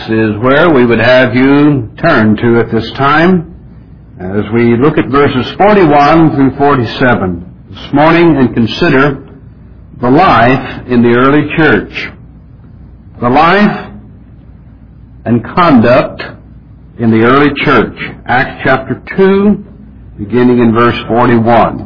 is where we would have you turn to at this time as we look at verses 41 through 47 this morning and consider the life in the early church. The life and conduct in the early church. Acts chapter 2, beginning in verse 41.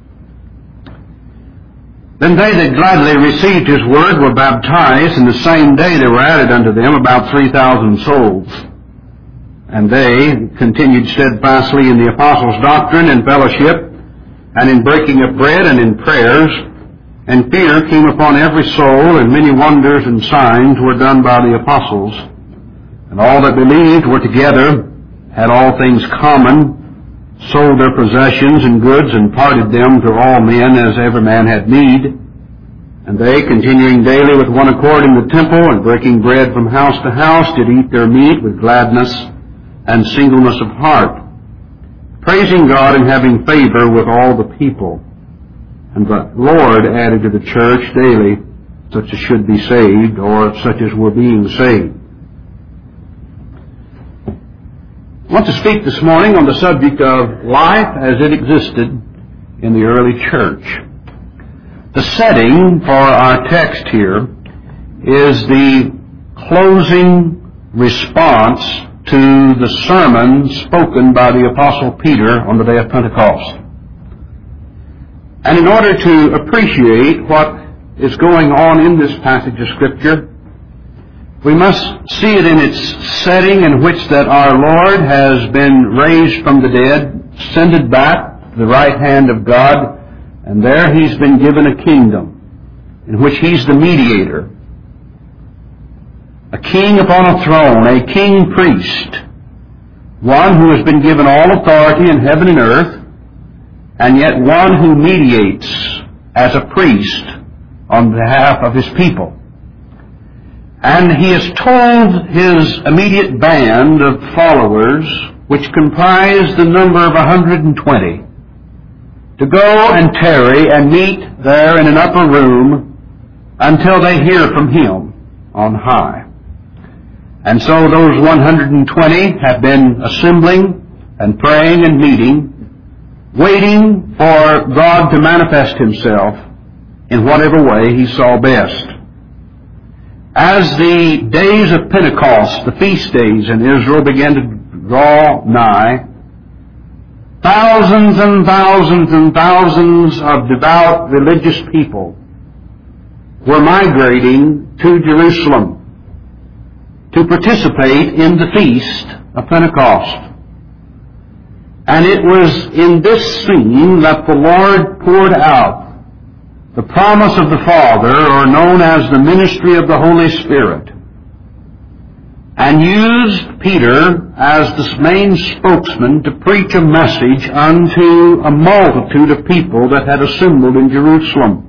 Then they that gladly received his word were baptized, and the same day there were added unto them about 3,000 souls. And they continued steadfastly in the apostles' doctrine and fellowship, and in breaking of bread and in prayers. And fear came upon every soul, and many wonders and signs were done by the apostles. And all that believed were together, had all things common, sold their possessions and goods, and parted them to all men as every man had need. And they, continuing daily with one accord in the temple, and breaking bread from house to house, did eat their meat with gladness and singleness of heart, praising God and having favor with all the people. And the Lord added to the church daily such as should be saved, or such as were being saved. I want to speak this morning on the subject of life as it existed in the early church. The setting for our text here is the closing response to the sermon spoken by the Apostle Peter on the day of Pentecost. And in order to appreciate what is going on in this passage of Scripture, we must see it in its setting in which that our Lord has been raised from the dead, ascended back to the right hand of God, and there He's been given a kingdom in which He's the mediator. A king upon a throne, a king-priest, one who has been given all authority in heaven and earth, and yet one who mediates as a priest on behalf of His people. And He has told His immediate band of followers, which comprise the number of 120, to go and tarry and meet there in an upper room until they hear from Him on high. And so those 120 have been assembling and praying and meeting, waiting for God to manifest Himself in whatever way He saw best. As the days of Pentecost, the feast days in Israel, began to draw nigh, thousands and thousands and thousands of devout religious people were migrating to Jerusalem to participate in the feast of Pentecost. And it was in this scene that the Lord poured out the promise of the Father, or known as the ministry of the Holy Spirit, and used Peter as the main spokesman to preach a message unto a multitude of people that had assembled in Jerusalem.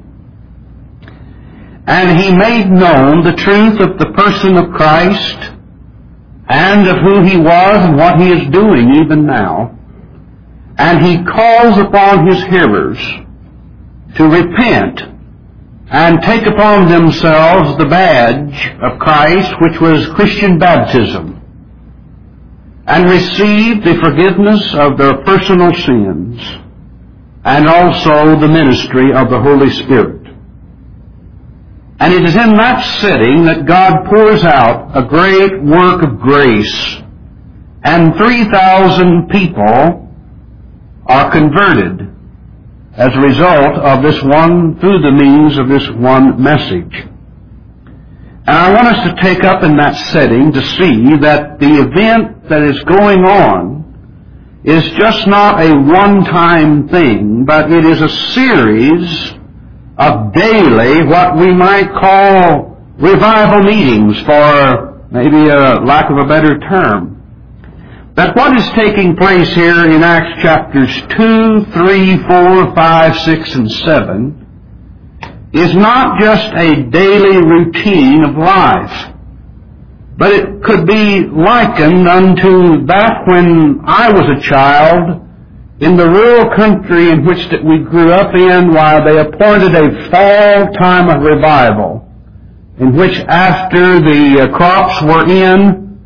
And he made known the truth of the person of Christ and of who He was and what He is doing even now. And he calls upon his hearers to repent and take upon themselves the badge of Christ, which was Christian baptism, and receive the forgiveness of their personal sins, and also the ministry of the Holy Spirit. And it is in that setting that God pours out a great work of grace, and 3,000 people are converted as a result of this one, through the means of this one message. And I want us to take up in that setting to see that the event that is going on is just not a one-time thing, but it is a series of daily, what we might call revival meetings, for maybe a lack of a better term. That what is taking place here in Acts chapters 2, 3, 4, 5, 6, and 7 is not just a daily routine of life, but it could be likened unto that when I was a child in the rural country in which that we grew up in, while they appointed a fall time of revival, in which after the crops were in,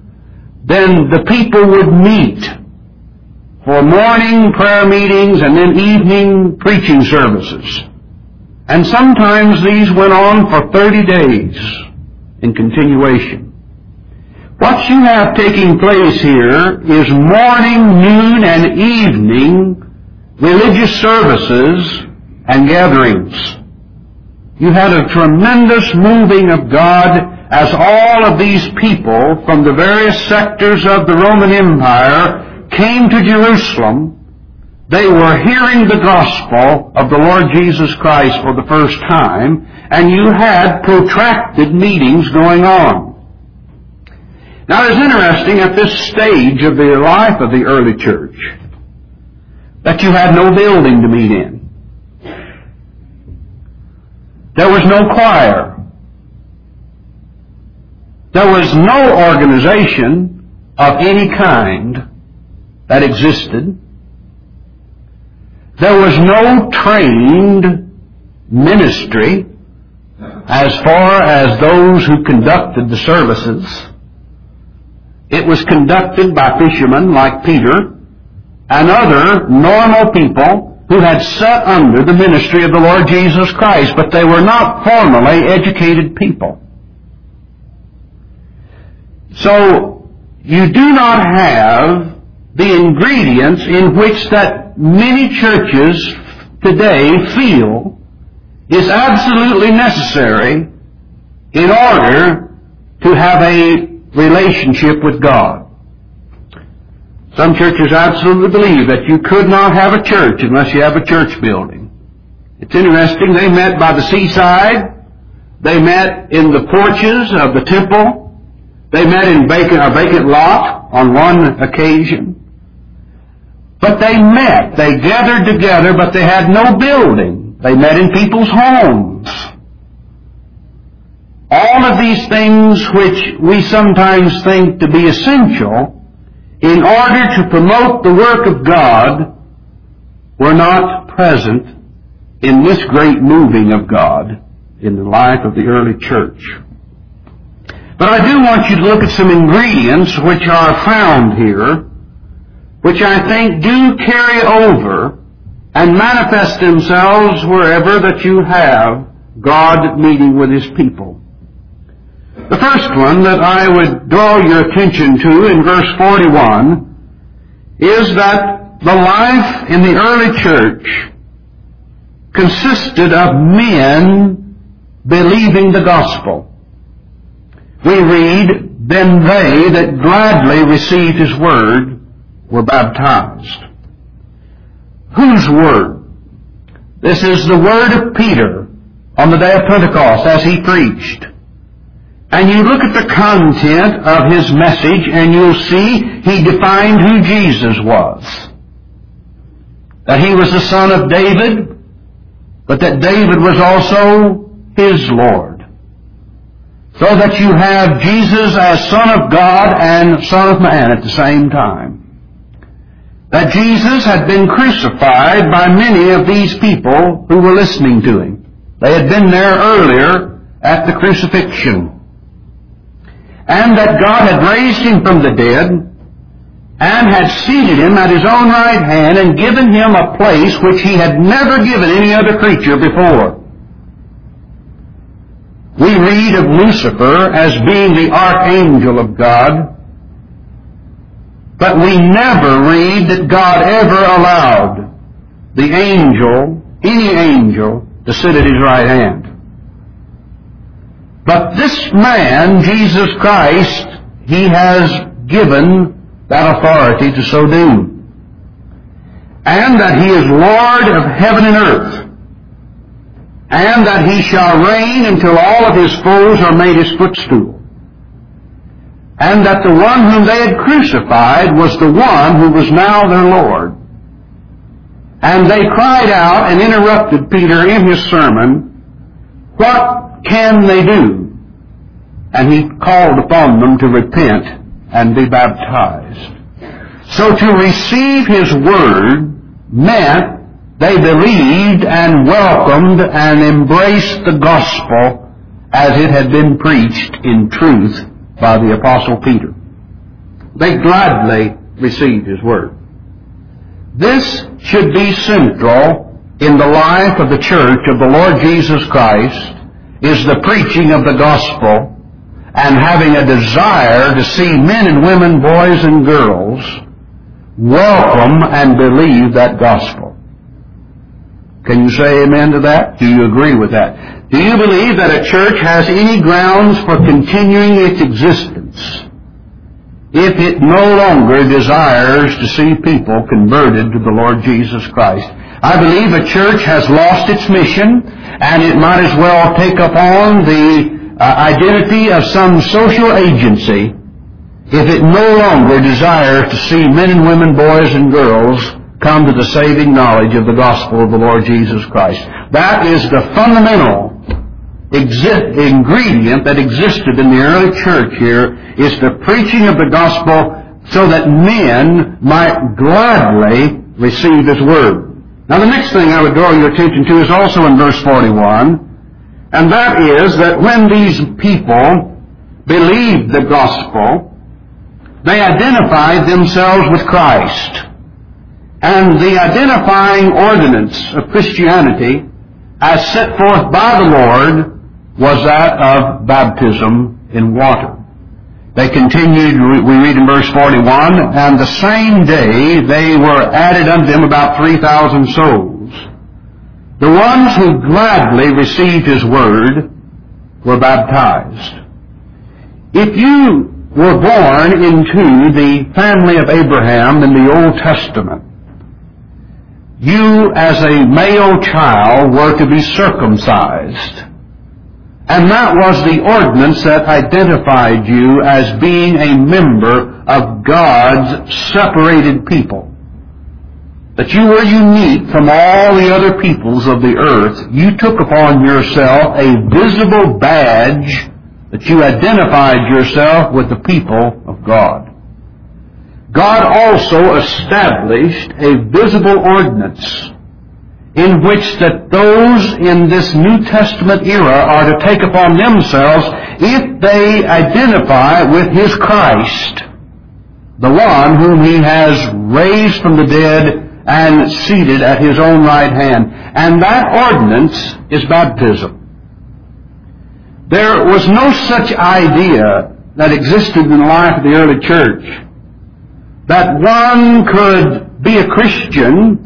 then the people would meet for morning prayer meetings and then evening preaching services. And sometimes these went on for 30 days in continuation. What you have taking place here is morning, noon, and evening religious services and gatherings. You had a tremendous moving of God as all of these people from the various sectors of the Roman Empire came to Jerusalem. They were hearing the gospel of the Lord Jesus Christ for the first time, and you had protracted meetings going on. Now, it's interesting at this stage of the life of the early church that you had no building to meet in. There was no choir. There was no organization of any kind that existed. There was no trained ministry as far as those who conducted the services. It was conducted by fishermen like Peter and other normal people who had sat under the ministry of the Lord Jesus Christ, but they were not formally educated people. So, you do not have the ingredients in which that many churches today feel is absolutely necessary in order to have a relationship with God. Some churches absolutely believe that you could not have a church unless you have a church building. It's interesting, they met by the seaside, they met in the porches of the temple, they met in a vacant lot on one occasion. But they met, they gathered together, but they had no building. They met in people's homes. All of these things which we sometimes think to be essential in order to promote the work of God were not present in this great moving of God in the life of the early church. But I do want you to look at some ingredients which are found here, which I think do carry over and manifest themselves wherever that you have God meeting with His people. The first one that I would draw your attention to in verse 41 is that the life in the early church consisted of men believing the gospel. We read, "Then they that gladly received His word were baptized." Whose word? This is the word of Peter on the day of Pentecost as he preached. And you look at the content of his message and you'll see he defined who Jesus was. That he was the son of David, but that David was also his Lord. So that you have Jesus as Son of God and Son of Man at the same time. That Jesus had been crucified by many of these people who were listening to Him. They had been there earlier at the crucifixion. And that God had raised Him from the dead and had seated Him at His own right hand and given Him a place which He had never given any other creature before. We read of Lucifer as being the archangel of God, but we never read that God ever allowed the angel, any angel, to sit at His right hand. But this man, Jesus Christ, He has given that authority to so do. And that He is Lord of heaven and earth. And that He shall reign until all of His foes are made His footstool. And that the one whom they had crucified was the one who was now their Lord. And they cried out and interrupted Peter in his sermon, "What can they do?" And he called upon them to repent and be baptized. So to receive His word meant they believed and welcomed and embraced the gospel as it had been preached in truth by the Apostle Peter. They gladly received His Word. This should be central in the life of the church of the Lord Jesus Christ, is the preaching of the gospel and having a desire to see men and women, boys and girls, welcome and believe that gospel. Can you say amen to that? Do you agree with that? Do you believe that a church has any grounds for continuing its existence if it no longer desires to see people converted to the Lord Jesus Christ? I believe a church has lost its mission, and it might as well take up on the identity of some social agency if it no longer desires to see men and women, boys and girls come to the saving knowledge of the gospel of the Lord Jesus Christ. That is the fundamental ingredient that existed in the early church here, is the preaching of the gospel so that men might gladly receive His Word. Now the next thing I would draw your attention to is also in verse 41, and that is that when these people believed the gospel, they identified themselves with Christ. And the identifying ordinance of Christianity, as set forth by the Lord, was that of baptism in water. They continued, we read in verse 41, and the same day they were added unto them about 3,000 souls. The ones who gladly received His Word were baptized. If you were born into the family of Abraham in the Old Testament, you as a male child were to be circumcised. And that was the ordinance that identified you as being a member of God's separated people. That you were unique from all the other peoples of the earth. You took upon yourself a visible badge that you identified yourself with the people of God. God also established a visible ordinance in which that those in this New Testament era are to take upon themselves if they identify with His Christ, the one whom He has raised from the dead and seated at His own right hand. And that ordinance is baptism. There was no such idea that existed in the life of the early church that one could be a Christian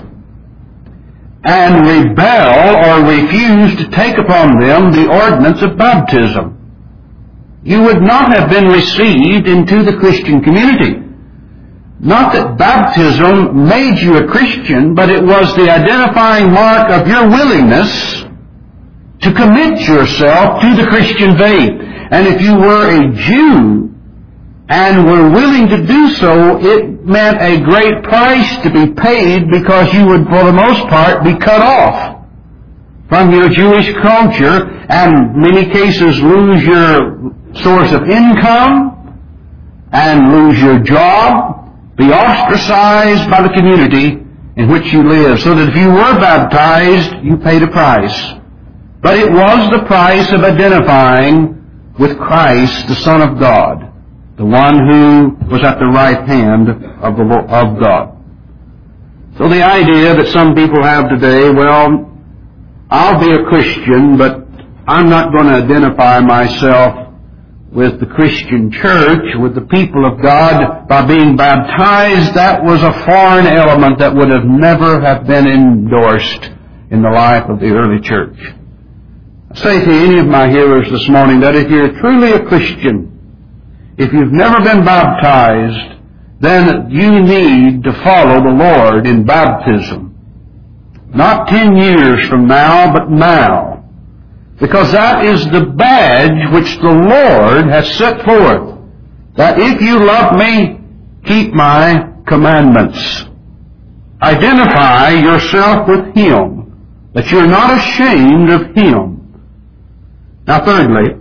and rebel or refuse to take upon them the ordinance of baptism. You would not have been received into the Christian community. Not that baptism made you a Christian, but it was the identifying mark of your willingness to commit yourself to the Christian faith. And if you were a Jew and were willing to do so, it meant a great price to be paid, because you would, for the most part, be cut off from your Jewish culture and in many cases lose your source of income and lose your job, be ostracized by the community in which you live. So that if you were baptized, you paid a price. But it was the price of identifying with Christ, the Son of God, the one who was at the right hand of God. So the idea that some people have today, well, I'll be a Christian, but I'm not going to identify myself with the Christian church, with the people of God, by being baptized, that was a foreign element that would have never have been endorsed in the life of the early church. I say to any of my hearers this morning that if you're truly a Christian, if you've never been baptized, then you need to follow the Lord in baptism. Not 10 years from now, but now. Because that is the badge which the Lord has set forth. That if you love me, keep my commandments. Identify yourself with Him. That you're not ashamed of Him. Now thirdly,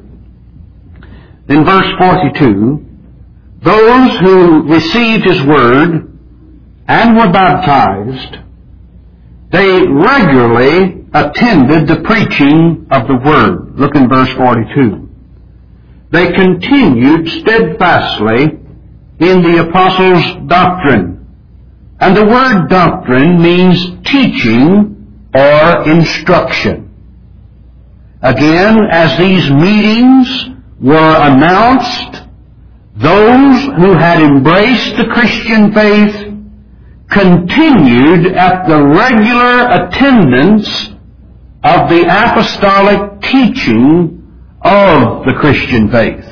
in verse 42, those who received His Word and were baptized, they regularly attended the preaching of the Word. Look in verse 42. They continued steadfastly in the apostles' doctrine. And the word doctrine means teaching or instruction. Again, as these meetings were announced, those who had embraced the Christian faith continued at the regular attendance of the apostolic teaching of the Christian faith.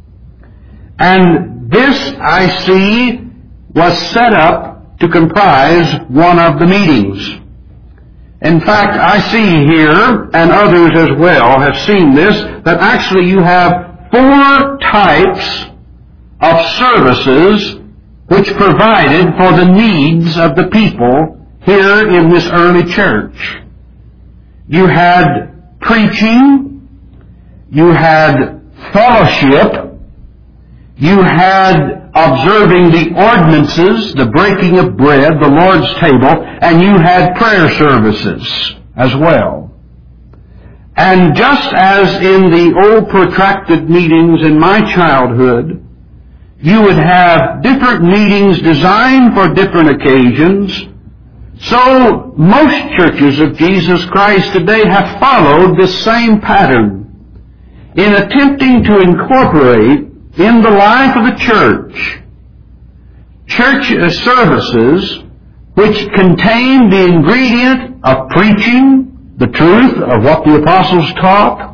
And this, I see, was set up to comprise one of the meetings. In fact, I see here, and others as well have seen this, that actually you have 4 types of services which provided for the needs of the people here in this early church. You had preaching, you had fellowship, you had observing the ordinances, the breaking of bread, the Lord's table, and you had prayer services as well. And just as in the old protracted meetings in my childhood, you would have different meetings designed for different occasions, so most churches of Jesus Christ today have followed this same pattern in attempting to incorporate in the life of the church services which contain the ingredient of preaching the truth of what the apostles taught,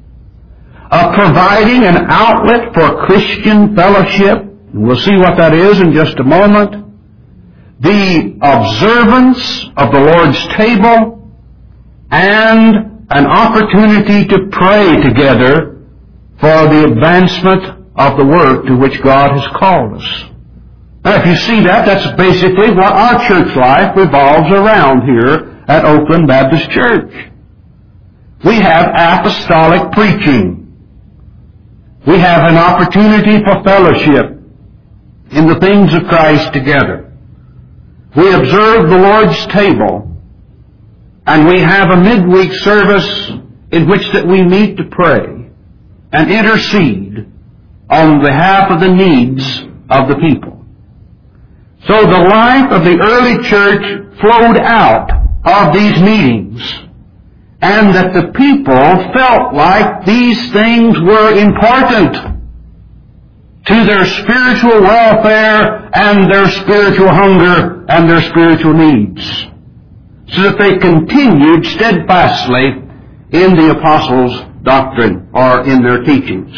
of providing an outlet for Christian fellowship, and we'll see what that is in just a moment, the observance of the Lord's table, and an opportunity to pray together for the advancement of the work to which God has called us. Now, if you see that, that's basically what our church life revolves around here at Oakland Baptist Church. We have apostolic preaching. We have an opportunity for fellowship in the things of Christ together. We observe the Lord's table, and we have a midweek service in which that we meet to pray and intercede on behalf of the needs of the people. So the life of the early church flowed out of these meetings, and that the people felt like these things were important to their spiritual welfare and their spiritual hunger and their spiritual needs, so that they continued steadfastly in the apostles' doctrine or in their teachings.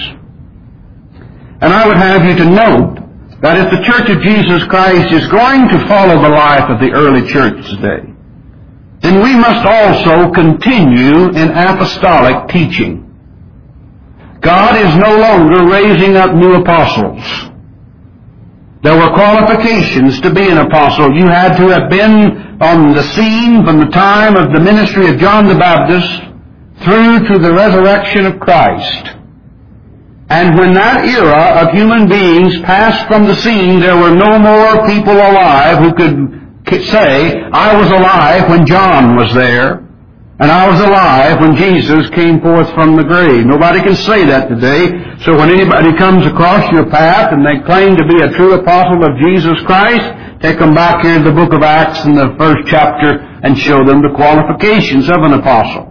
And I would have you to note that if the Church of Jesus Christ is going to follow the life of the early church today, then we must also continue in apostolic teaching. God is no longer raising up new apostles. There were qualifications to be an apostle. You had to have been on the scene from the time of the ministry of John the Baptist through to the resurrection of Christ. And when that era of human beings passed from the scene, there were no more people alive who could say, I was alive when John was there, and I was alive when Jesus came forth from the grave. Nobody can say that today. So when anybody comes across your path and they claim to be a true apostle of Jesus Christ, take them back here to the book of Acts in the 1st chapter and show them the qualifications of an apostle.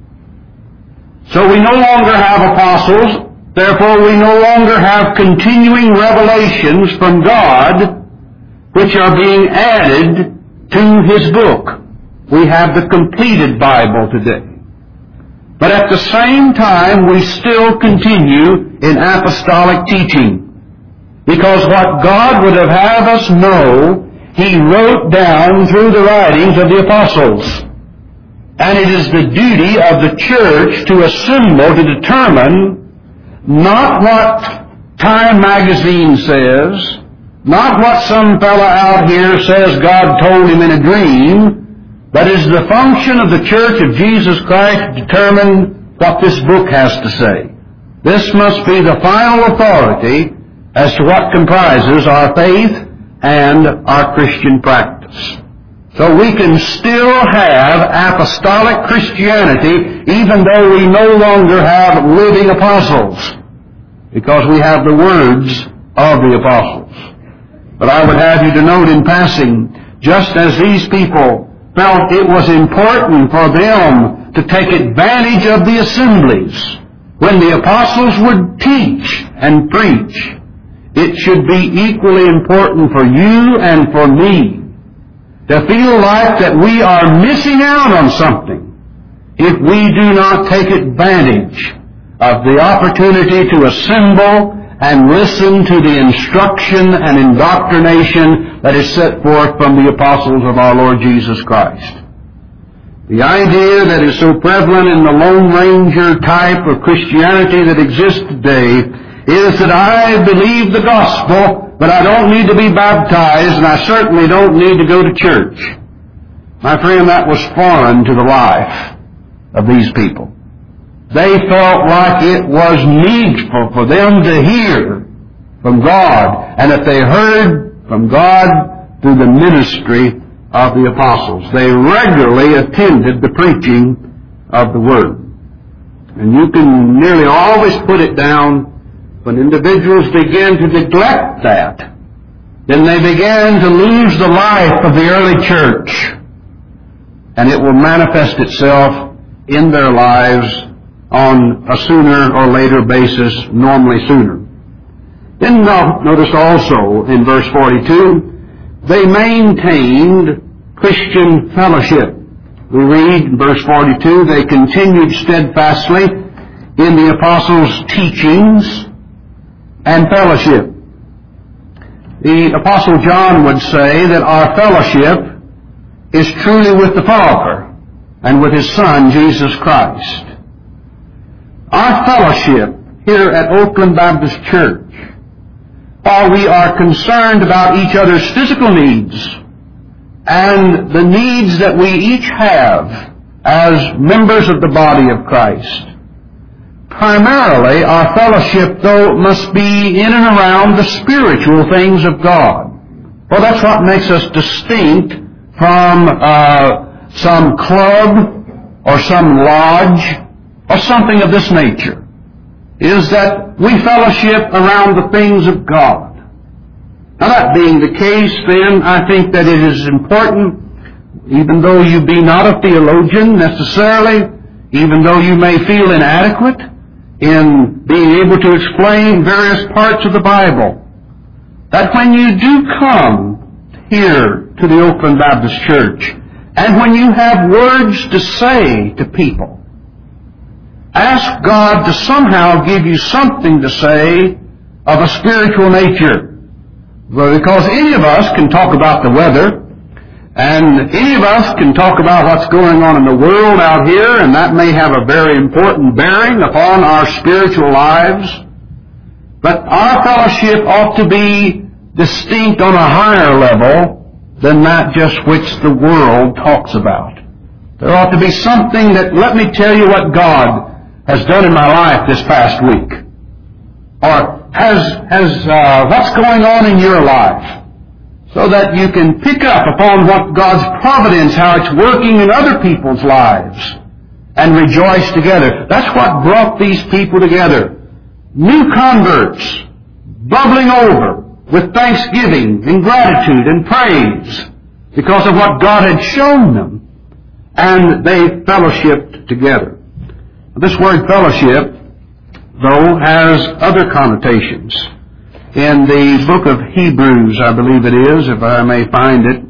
So we no longer have apostles. Therefore, we no longer have continuing revelations from God which are being added to His book. We have the completed Bible today. But at the same time, we still continue in apostolic teaching. Because what God would have had us know, He wrote down through the writings of the apostles. And it is the duty of the church to assemble to determine not what Time magazine says, not what some fella out here says God told him in a dream, but it is the function of the Church of Jesus Christ to determine what this book has to say. This must be the final authority as to what comprises our faith and our Christian practice. So we can still have apostolic Christianity even though we no longer have living apostles, because we have the words of the apostles. But I would have you to note in passing, just as these people felt it was important for them to take advantage of the assemblies when the apostles would teach and preach, it should be equally important for you and for me to feel like that we are missing out on something if we do not take advantage of the opportunity to assemble and listen to the instruction and indoctrination that is set forth from the apostles of our Lord Jesus Christ. The idea that is so prevalent in the Lone Ranger type of Christianity that exists today is that I believe the gospel, but I don't need to be baptized, and I certainly don't need to go to church. My friend, that was foreign to the life of these people. They felt like it was needful for them to hear from God, and that they heard from God through the ministry of the apostles. They regularly attended the preaching of the Word. And you can nearly always put it down, when individuals begin to neglect that, then they began to lose the life of the early church, and it will manifest itself in their lives on a sooner or later basis, normally sooner. Then notice also in verse 42, they maintained Christian fellowship. We read in verse 42, they continued steadfastly in the apostles' teachings and fellowship. The Apostle John would say that our fellowship is truly with the Father and with His Son, Jesus Christ. Our fellowship here at Oakland Baptist Church, while we are concerned about each other's physical needs and the needs that we each have as members of the body of Christ, primarily our fellowship, though, must be in and around the spiritual things of God. Well, that's what makes us distinct from some club or some lodge or something of this nature, is that we fellowship around the things of God. Now, that being the case, then, I think that it is important, even though you be not a theologian necessarily, even though you may feel inadequate in being able to explain various parts of the Bible, that when you do come here to the Oakland Baptist Church, and when you have words to say to people, ask God to somehow give you something to say of a spiritual nature. Well, because any of us can talk about the weather, and any of us can talk about what's going on in the world out here, and that may have a very important bearing upon our spiritual lives. But our fellowship ought to be distinct on a higher level than that just which the world talks about. There ought to be something that, let me tell you what God has done in my life this past week, or what's going on in your life, so that you can pick up upon what God's providence, how it's working in other people's lives, and rejoice together. That's what brought these people together. New converts, bubbling over with thanksgiving and gratitude and praise because of what God had shown them, and they fellowshiped together. This word fellowship, though, has other connotations. In the book of Hebrews, I believe it is, if I may find it.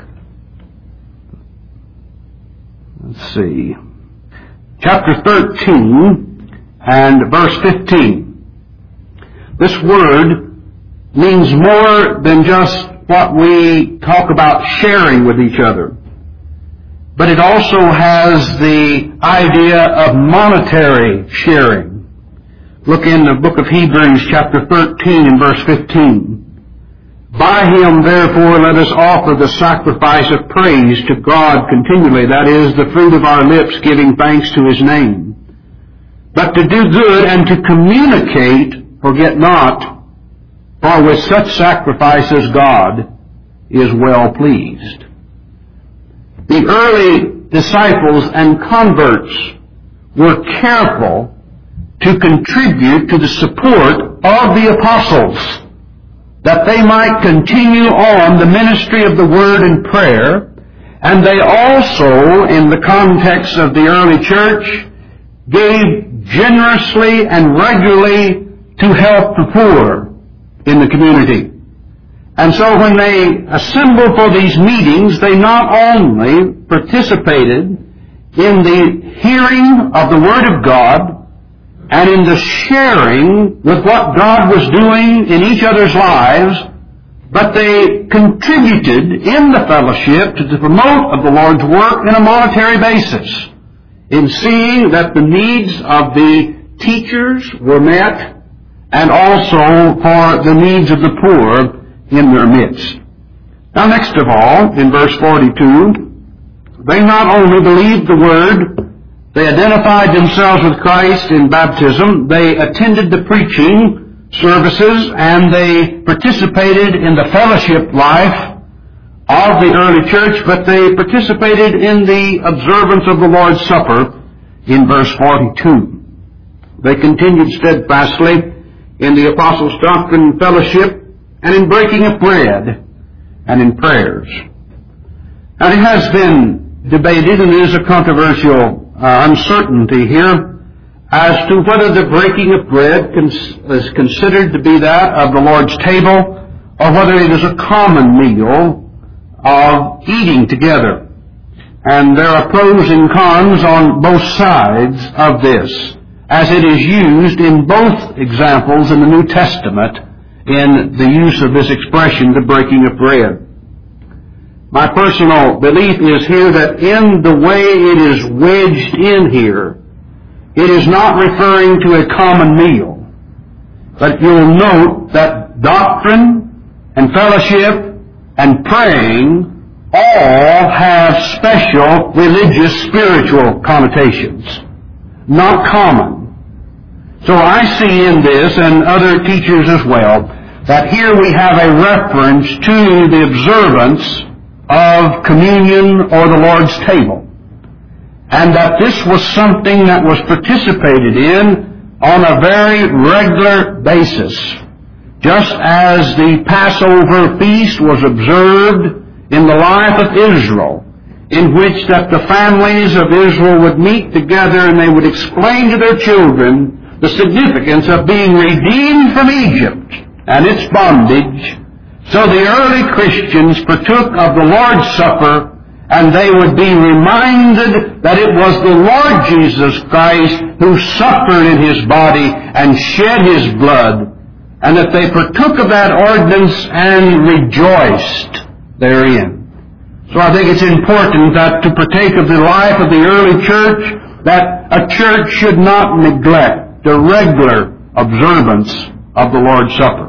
Let's see. Chapter 13 and verse 15. This word means more than just what we talk about sharing with each other, but it also has the idea of monetary sharing. Look in the book of Hebrews, chapter 13 and verse 15. By Him, therefore, let us offer the sacrifice of praise to God continually, that is, the fruit of our lips, giving thanks to His name. But to do good and to communicate, forget not, for with such sacrifices God is well pleased. The early disciples and converts were careful to contribute to the support of the apostles. that they might continue on the ministry of the Word and prayer, and they also, in the context of the early church, gave generously and regularly to help the poor in the community. And so when they assembled for these meetings, they not only participated in the hearing of the Word of God and in the sharing with what God was doing in each other's lives, but they contributed in the fellowship to the promote of the Lord's work in a monetary basis, in seeing that the needs of the teachers were met and also for the needs of the poor in their midst. Now, next of all, in verse 42, they not only believed the Word, they identified themselves with Christ in baptism, they attended the preaching services, and they participated in the fellowship life of the early church, but they participated in the observance of the Lord's Supper in verse 42. They continued steadfastly in the apostles' doctrine and fellowship, and in breaking of bread, and in prayers. Now, it has been debated, and there is a controversial uncertainty here as to whether the breaking of bread is considered to be that of the Lord's table, or whether it is a common meal of eating together. And there are pros and cons on both sides of this, as it is used in both examples in the New Testament in the use of this expression, the breaking of bread. My personal belief is here that in the way it is wedged in here, it is not referring to a common meal. But you'll note that doctrine and fellowship and praying all have special religious, spiritual connotations, not common. So I see in this, and other teachers as well, that here we have a reference to the observance of communion or the Lord's table, and that this was something that was participated in on a very regular basis, just as the Passover feast was observed in the life of Israel, in which that the families of Israel would meet together and they would explain to their children the significance of being redeemed from Egypt and its bondage. So the early Christians partook of the Lord's Supper, and they would be reminded that it was the Lord Jesus Christ who suffered in His body and shed His blood, and that they partook of that ordinance and rejoiced therein. So I think it's important that to partake of the life of the early church, that a church should not neglect the regular observance of the Lord's Supper.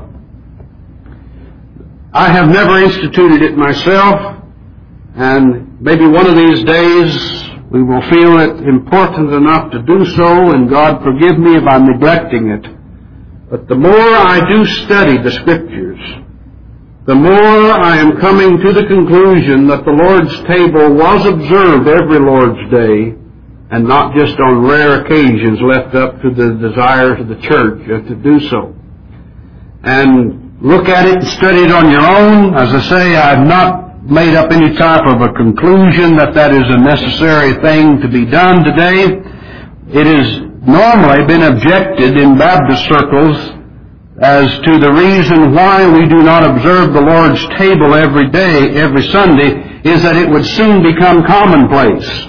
I have never instituted it myself, and maybe one of these days we will feel it important enough to do so, and God forgive me if I'm neglecting it. But the more I do study the Scriptures, the more I am coming to the conclusion that the Lord's table was observed every Lord's Day, and not just on rare occasions left up to the desires of the church to do so. And look at it and study it on your own. As I say, I've not made up any type of a conclusion that that is a necessary thing to be done today. It has normally been objected in Baptist circles as to the reason why we do not observe the Lord's table every day, every Sunday, is that it would soon become commonplace.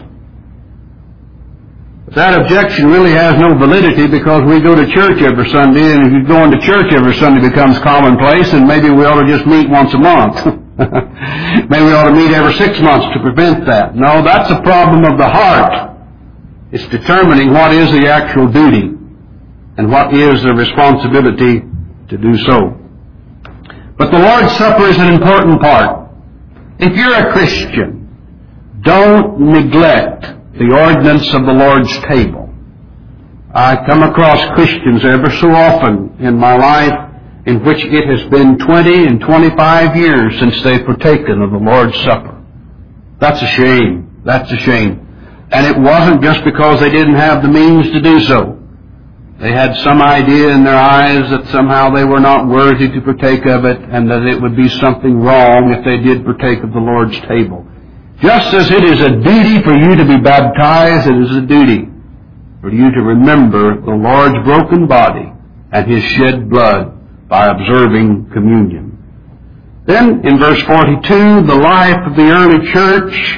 That objection really has no validity, because we go to church every Sunday, and if you going to church every Sunday becomes commonplace, and maybe we ought to just meet once a month. Maybe we ought to meet every 6 months to prevent that. No, that's a problem of the heart. It's determining what is the actual duty and what is the responsibility to do so. But the Lord's Supper is an important part. If you're a Christian, don't neglect the ordinance of the Lord's table. I come across Christians ever so often in my life in which it has been 20 and 25 years since they've partaken of the Lord's Supper. That's a shame. That's a shame. And it wasn't just because they didn't have the means to do so. They had some idea in their eyes that somehow they were not worthy to partake of it, and that it would be something wrong if they did partake of the Lord's table. Just as it is a duty for you to be baptized, it is a duty for you to remember the Lord's broken body and His shed blood by observing communion. Then, in verse 42, the life of the early church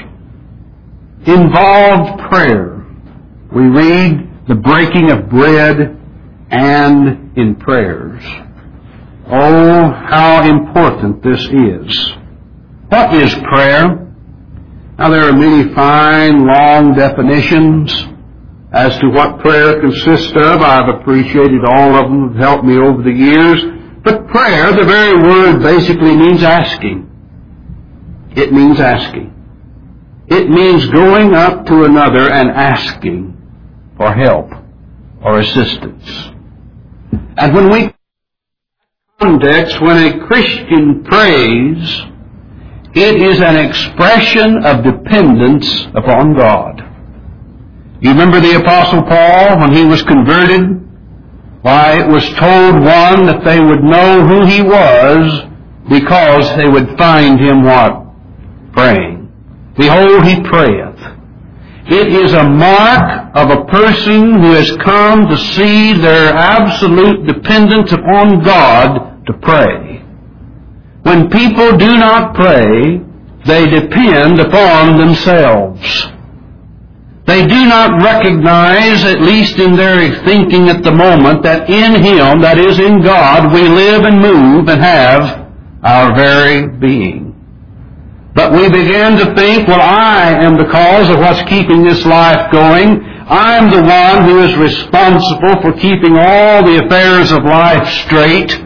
involved prayer. We read the breaking of bread and in prayers. Oh, how important this is. What is prayer? Now, there are many fine, long definitions as to what prayer consists of. I've appreciated all of them, have helped me over the years. But prayer, the very word, basically means asking. It means asking. It means going up to another and asking for help or assistance. And when we context, when a Christian prays, it is an expression of dependence upon God. You remember the Apostle Paul when he was converted? Why, it was told one that they would know who he was because they would find him what? Praying. Behold, he prayeth. It is a mark of a person who has come to see their absolute dependence upon God to pray. When people do not pray, they depend upon themselves. They do not recognize, at least in their thinking at the moment, that in Him, that is in God, we live and move and have our very being. But we begin to think, well, I am the cause of what's keeping this life going. I'm the one who is responsible for keeping all the affairs of life straight.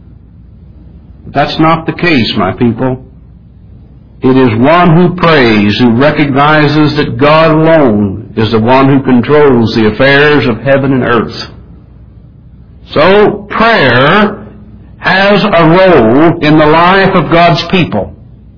But that's not the case, my people. It is one who prays, who recognizes that God alone is the one who controls the affairs of heaven and earth. So, prayer has a role in the life of God's people.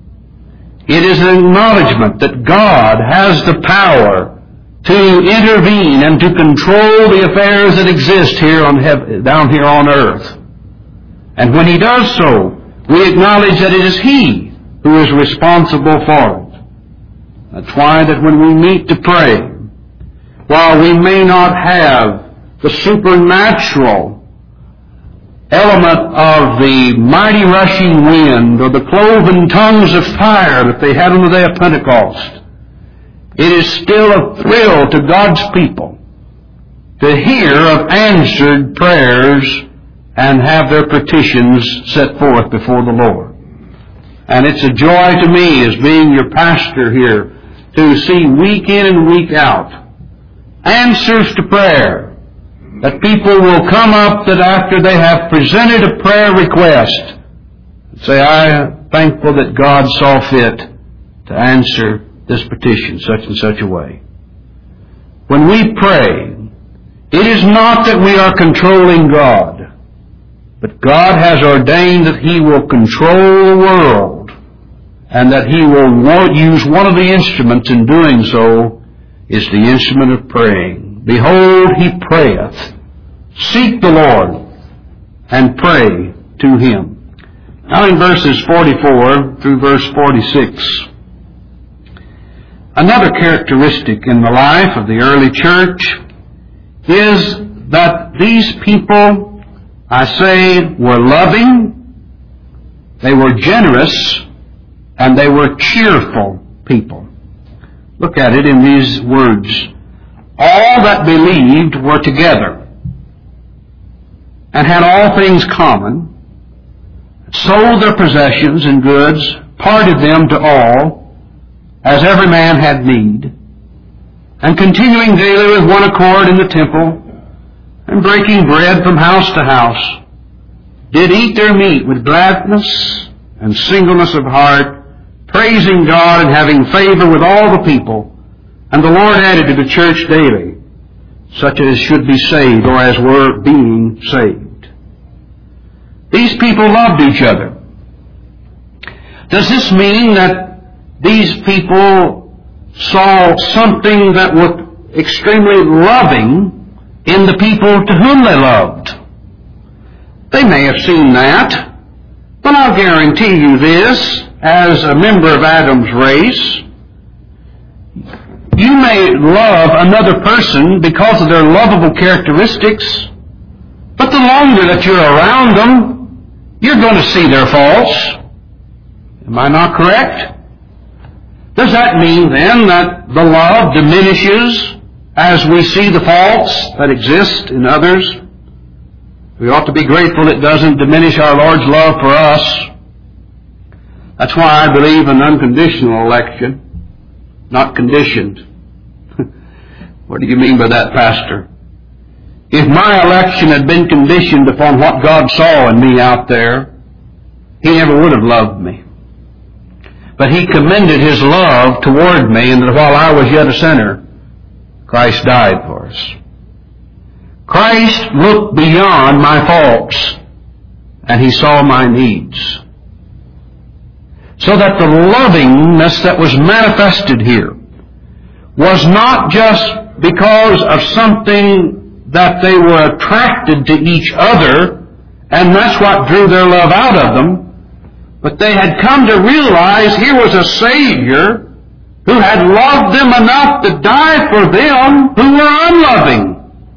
It is an acknowledgement that God has the power to intervene and to control the affairs that exist here on down here on earth. And when He does so, we acknowledge that it is He who is responsible for it. That's why that when we meet to pray, while we may not have the supernatural element of the mighty rushing wind or the cloven tongues of fire that they had on the day of Pentecost, it is still a thrill to God's people to hear of answered prayers and have their petitions set forth before the Lord. And it's a joy to me as being your pastor here to see week in and week out answers to prayer. That people will come up that after they have presented a prayer request, say, I am thankful that God saw fit to answer this petition such and such a way. When we pray, it is not that we are controlling God, but God has ordained that He will control the world and that He will use one of the instruments in doing so is the instrument of praying. Behold, he prayeth. Seek the Lord and pray to Him. Now in verses 44 through verse 46, another characteristic in the life of the early church is that these people, I say, were loving, they were generous, and they were cheerful people. Look at it in these words. All that believed were together and had all things common, sold their possessions and goods, parted them to all, as every man had need, and continuing daily with one accord in the temple, and breaking bread from house to house, did eat their meat with gladness and singleness of heart, praising God and having favor with all the people. And the Lord added to the church daily such as should be saved, or as were being saved. These people loved each other. Does this mean that these people saw something that was extremely loving in the people to whom they loved. They may have seen that, but I'll guarantee you this, as a member of Adam's race, you may love another person because of their lovable characteristics, but the longer that you're around them, you're going to see their faults. Am I not correct? Does that mean then that the love diminishes as we see the faults that exist in others? We ought to be grateful it doesn't diminish our Lord's love for us. That's why I believe in unconditional election, not conditioned. What do you mean by that, Pastor? If my election had been conditioned upon what God saw in me out there, He never would have loved me. But He commended His love toward me, and that while I was yet a sinner, Christ died for us. Christ looked beyond my faults, and He saw my needs. So that the lovingness that was manifested here was not just because of something that they were attracted to each other, and that's what drew their love out of them, but they had come to realize here was a Savior who had loved them enough to die for them who were unloving,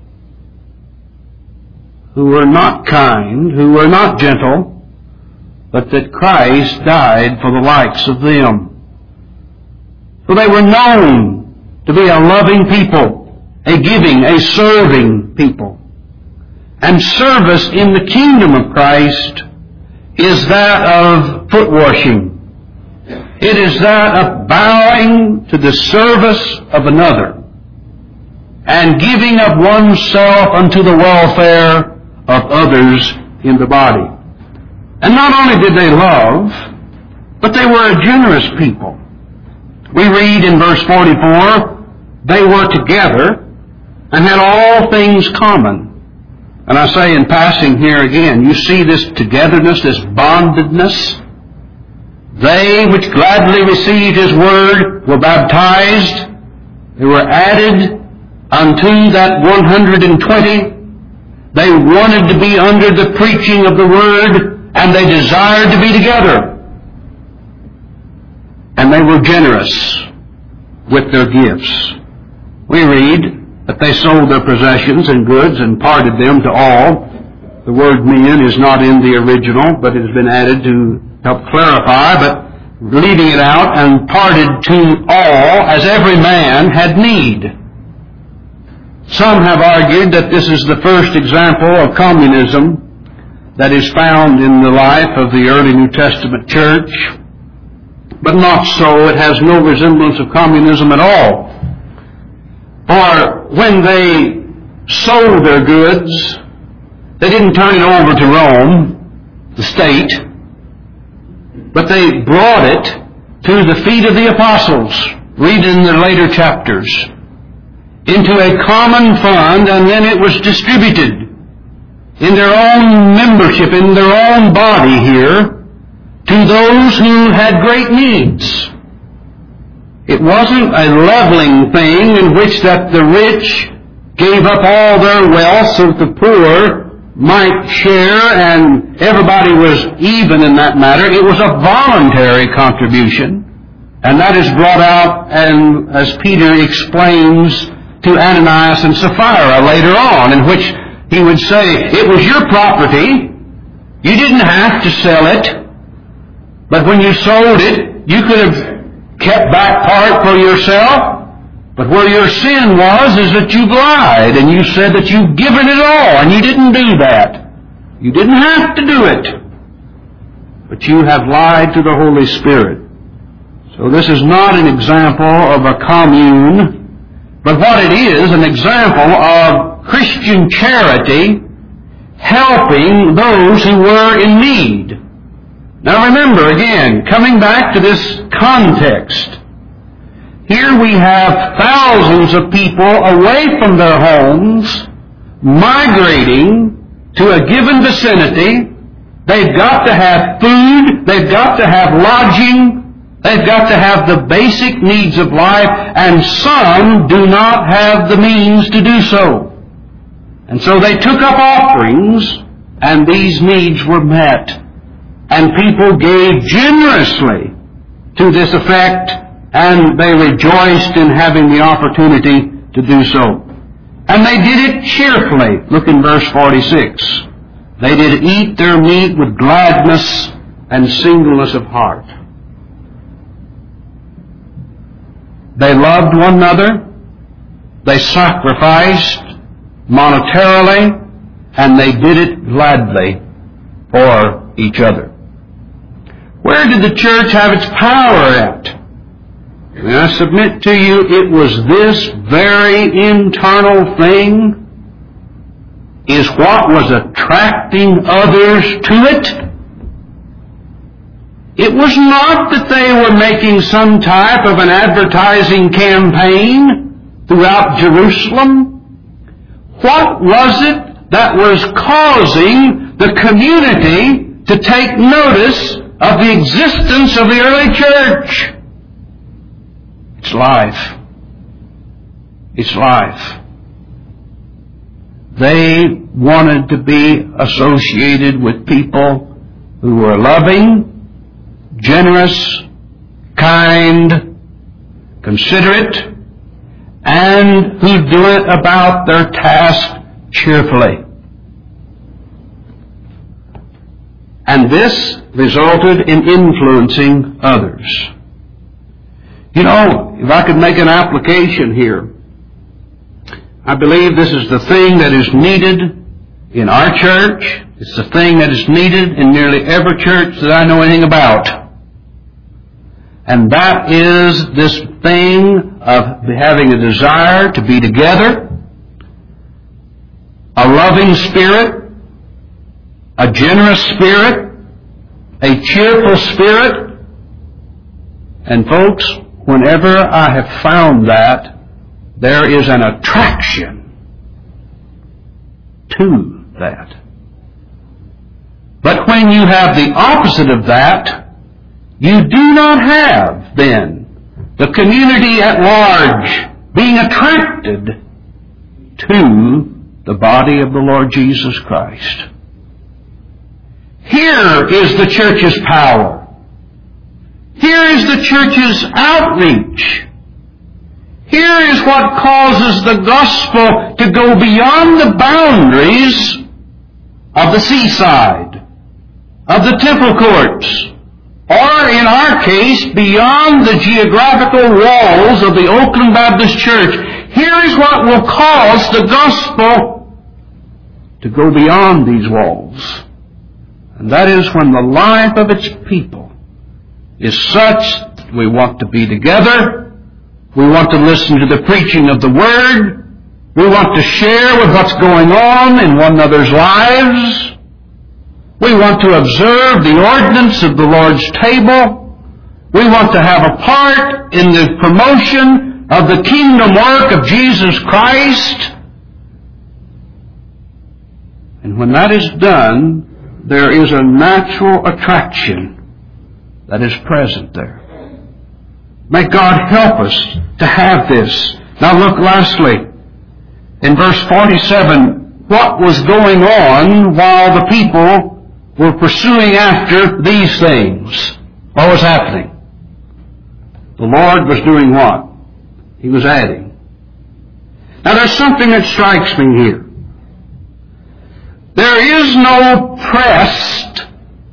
who were not kind, who were not gentle, but that Christ died for the likes of them. So they were known to be a loving people, a giving, a serving people. And service in the kingdom of Christ is that of foot washing. It is that of bowing to the service of another and giving of oneself unto the welfare of others in the body. And not only did they love, but they were a generous people. We read in verse 44, they were together and had all things common. And I say in passing here again, you see this togetherness, this bondedness. They which gladly received His word were baptized. They were added unto that 120. They wanted to be under the preaching of the word, and they desired to be together. And they were generous with their gifts. We read that they sold their possessions and goods and parted them to all. The word men is not in the original, but it has been added to help clarify, but leaving it out, and parted to all as every man had need. Some have argued that this is the first example of communism that is found in the life of the early New Testament church, but not so. It has no resemblance of communism at all. For when they sold their goods, they didn't turn it over to Rome, the state, but they brought it to the feet of the apostles, read in the later chapters, into a common fund, and then it was distributed in their own membership, in their own body here, to those who had great needs. It wasn't a leveling thing in which that the rich gave up all their wealth so that the poor might share and everybody was even in that matter. It was a voluntary contribution, and that is brought out, and as Peter explains to Ananias and Sapphira later on, in which he would say, it was your property, you didn't have to sell it, but when you sold it, you could have kept back part for yourself, but where your sin was is that you lied, and you said that you've given it all, and you didn't do that. You didn't have to do it, but you have lied to the Holy Spirit. So this is not an example of a commune, but what it is, an example of Christian charity helping those who were in need. Now remember, again, coming back to this context, here we have thousands of people away from their homes, migrating to a given vicinity. They've got to have food, they've got to have lodging, they've got to have the basic needs of life, and some do not have the means to do so. And so they took up offerings, and these needs were met. And people gave generously to this effect, and they rejoiced in having the opportunity to do so. And they did it cheerfully. Look in verse 46. They did eat their meat with gladness and singleness of heart. They loved one another. They sacrificed monetarily, and they did it gladly for each other. Where did the church have its power at? And I submit to you, it was this very internal thing is what was attracting others to it. It was not that they were making some type of an advertising campaign throughout Jerusalem. What was it that was causing the community to take notice of the existence of the early church? It's life. It's life. They wanted to be associated with people who were loving, generous, kind, considerate, and who do it about their task cheerfully. And this resulted in influencing others. You know, if I could make an application here, I believe this is the thing that is needed in our church. It's the thing that is needed in nearly every church that I know anything about. And that is this thing of having a desire to be together, a loving spirit, a generous spirit, a cheerful spirit. And folks, whenever I have found that, there is an attraction to that. But when you have the opposite of that, you do not have, then, the community at large being attracted to the body of the Lord Jesus Christ. Here is the church's power. Here is the church's outreach. Here is what causes the gospel to go beyond the boundaries of the seaside, of the temple courts, or in our case, beyond the geographical walls of the Oakland Baptist Church. Here is what will cause the gospel to go beyond these walls. And that is when the life of its people is such that we want to be together. We want to listen to the preaching of the Word. We want to share with what's going on in one another's lives. We want to observe the ordinance of the Lord's table. We want to have a part in the promotion of the kingdom work of Jesus Christ. And when that is done, there is a natural attraction that is present there. May God help us to have this. Now look lastly, in verse 47, what was going on while the people were pursuing after these things? What was happening? The Lord was doing what? He was adding. Now there's something that strikes me here. There is no pressed,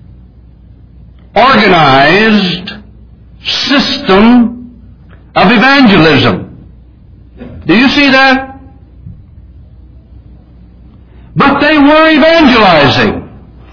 organized system of evangelism. Do you see that? But they were evangelizing.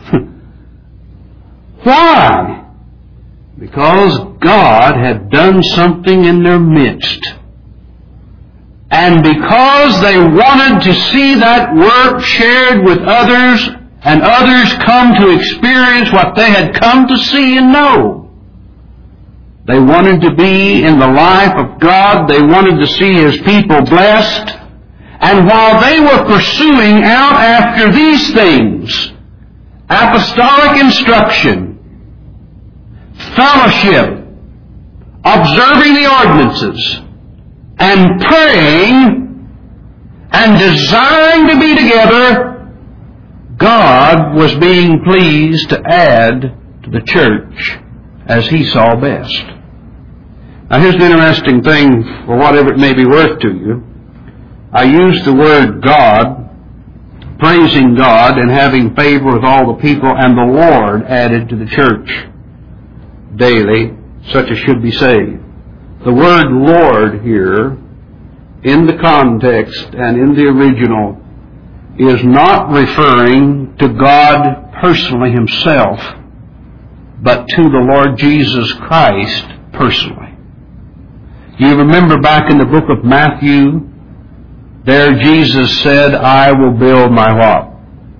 Why? Because God had done something in their midst. And because they wanted to see that work shared with others, and others come to experience what they had come to see and know. They wanted to be in the life of God. They wanted to see His people blessed. And while they were pursuing out after these things, apostolic instruction, fellowship, observing the ordinances, and praying, and desiring to be together, God was being pleased to add to the church as He saw best. Now here's an interesting thing, for whatever it may be worth to you. I use the word God, praising God and having favor with all the people, and the Lord added to the church daily, such as should be saved. The word Lord here, in the context and in the original, is not referring to God personally Himself, but to the Lord Jesus Christ personally. You remember back in the book of Matthew, there Jesus said, I will build my what?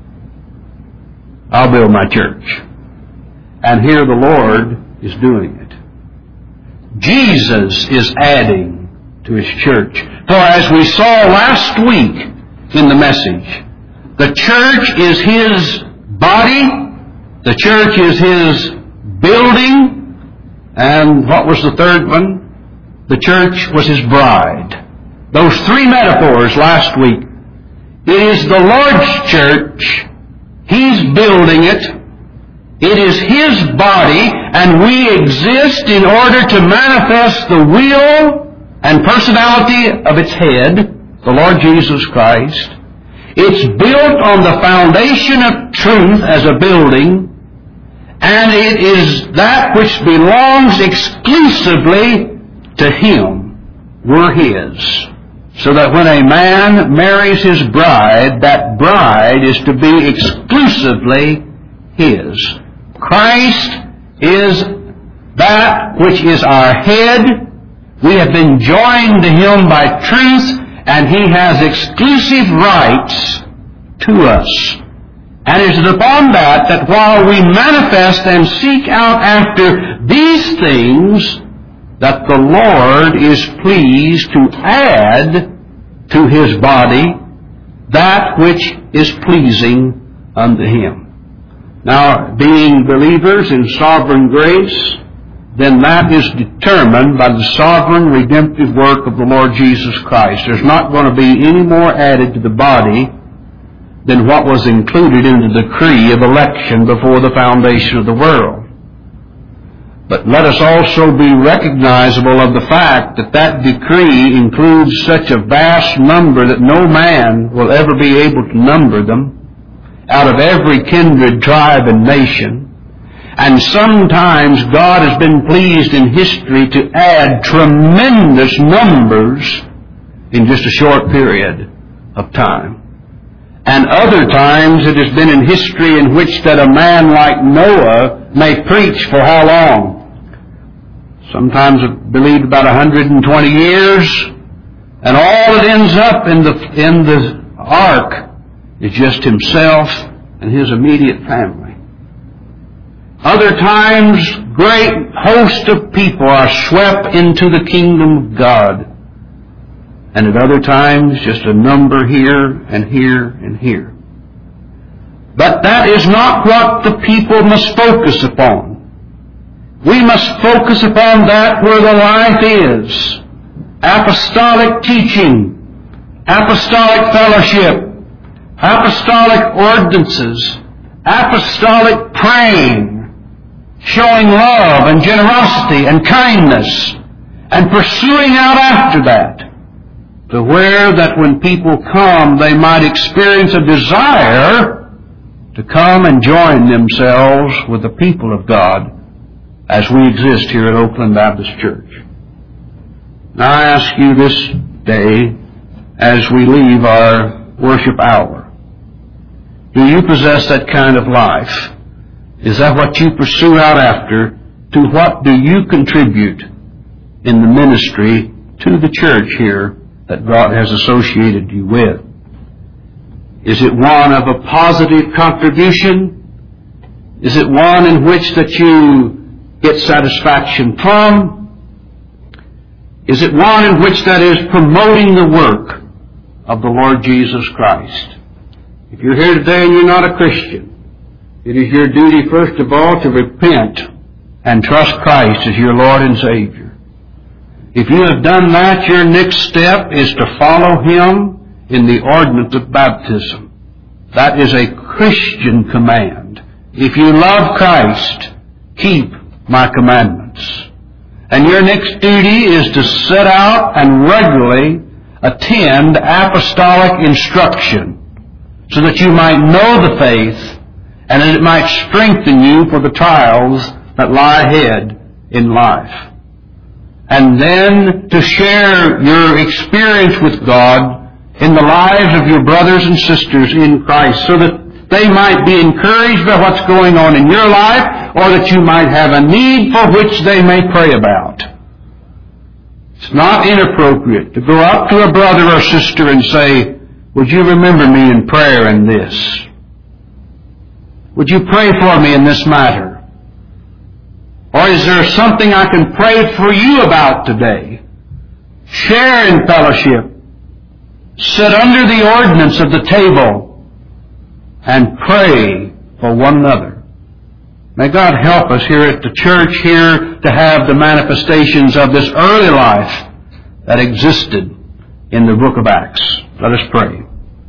I'll build my church. And here the Lord is doing it. Jesus is adding to His church. For as we saw last week in the message, the church is His body, the church is His building, and what was the third one? The church was His bride. Those three metaphors last week. It is the Lord's church. He's building it. It is His body, and we exist in order to manifest the will and personality of its head, the Lord Jesus Christ. It's built on the foundation of truth as a building, and it is that which belongs exclusively to Him. We're His. So that when a man marries his bride, that bride is to be exclusively his. Christ is that which is our head. We have been joined to Him by truth, and He has exclusive rights to us. And it is upon that while we manifest and seek out after these things, that the Lord is pleased to add to His body that which is pleasing unto Him. Now, being believers in sovereign grace, then that is determined by the sovereign redemptive work of the Lord Jesus Christ. There's not going to be any more added to the body than what was included in the decree of election before the foundation of the world. But let us also be recognizable of the fact that that decree includes such a vast number that no man will ever be able to number them, out of every kindred, tribe, and nation. And sometimes God has been pleased in history to add tremendous numbers in just a short period of time. And other times it has been in history in which that a man like Noah may preach for how long? Sometimes I believe about 120 years, and all that ends up in the ark is just himself and his immediate family. Other times, great hosts of people are swept into the kingdom of God. And at other times, just a number here and here and here. But that is not what the people must focus upon. We must focus upon that where the life is. Apostolic teaching, apostolic fellowship, apostolic ordinances, apostolic praying, showing love and generosity and kindness, and pursuing out after that, to where that when people come, they might experience a desire to come and join themselves with the people of God as we exist here at Oakland Baptist Church. Now I ask you this day, as we leave our worship hour, do you possess that kind of life? Is that what you pursue out after? To what do you contribute in the ministry to the church here that God has associated you with? Is it one of a positive contribution? Is it one in which that you get satisfaction from? Is it one in which that is promoting the work of the Lord Jesus Christ? If you're here today and you're not a Christian, it is your duty first of all to repent and trust Christ as your Lord and Savior. If you have done that, your next step is to follow Him in the ordinance of baptism. That is a Christian command. If you love Christ, keep my commandments. And your next duty is to set out and regularly attend apostolic instruction so that you might know the faith and that it might strengthen you for the trials that lie ahead in life. And then to share your experience with God in the lives of your brothers and sisters in Christ so that they might be encouraged by what's going on in your life, or that you might have a need for which they may pray about. It's not inappropriate to go up to a brother or sister and say, would you remember me in prayer in this? Would you pray for me in this matter? Or is there something I can pray for you about today? Share in fellowship. Sit under the ordinance of the table and pray for one another. May God help us here at the church here to have the manifestations of this early life that existed in the book of Acts. Let us pray.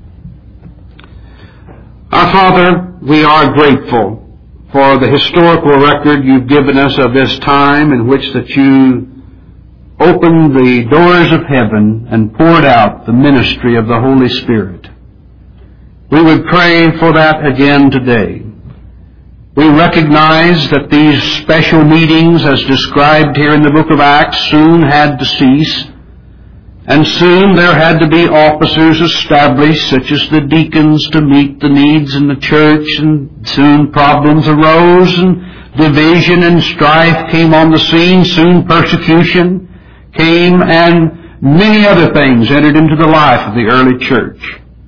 Our Father, we are grateful for the historical record you've given us of this time in which that you opened the doors of heaven and poured out the ministry of the Holy Spirit. We would pray for that again today. We recognize that these special meetings, as described here in the book of Acts, soon had to cease, and soon there had to be officers established, such as the deacons, to meet the needs in the church, and soon problems arose, and division and strife came on the scene, soon persecution came, and many other things entered into the life of the early church.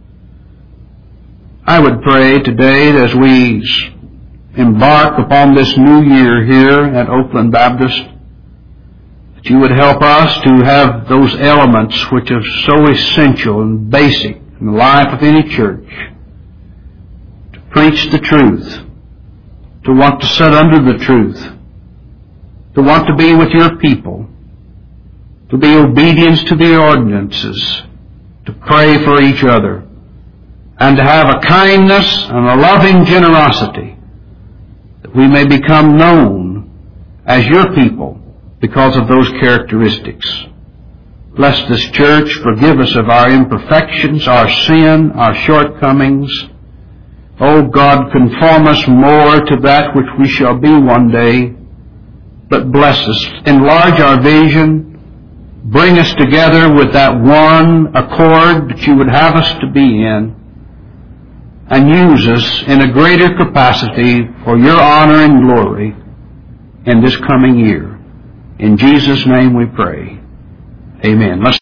I would pray today as we embark upon this new year here at Oakland Baptist that you would help us to have those elements which are so essential and basic in the life of any church. To preach the truth, to want to sit under the truth, to want to be with your people, to be obedient to the ordinances, to pray for each other, and to have a kindness and a loving generosity that we may become known as your people because of those characteristics. Bless this church. Forgive us of our imperfections, our sin, our shortcomings. Oh God, conform us more to that which we shall be one day. But bless us. Enlarge our vision. Bring us together with that one accord that you would have us to be in. And use us in a greater capacity for your honor and glory in this coming year. In Jesus' name we pray. Amen.